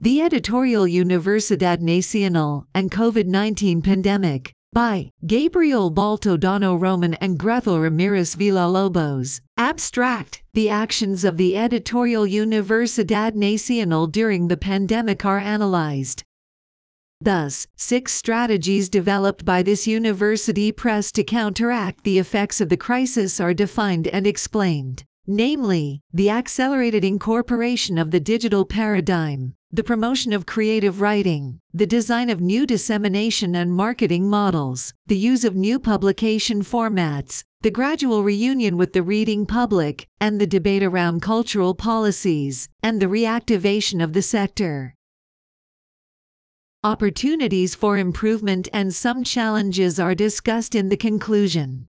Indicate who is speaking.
Speaker 1: The Editorial Universidad Nacional and COVID-19 Pandemic, by Gabriel Baltodano Roman and Grethel Ramirez Villalobos. Abstract: The actions of the Editorial Universidad Nacional during the pandemic are analyzed. Thus, 6 strategies developed by this university press to counteract the effects of the crisis are defined and explained. Namely, the accelerated incorporation of the digital paradigm, the promotion of creative writing, the design of new dissemination and marketing models, the use of new publication formats, the gradual reunion with the reading public, and the debate around cultural policies, and the reactivation of the sector. Opportunities for improvement and some challenges are discussed in the conclusion.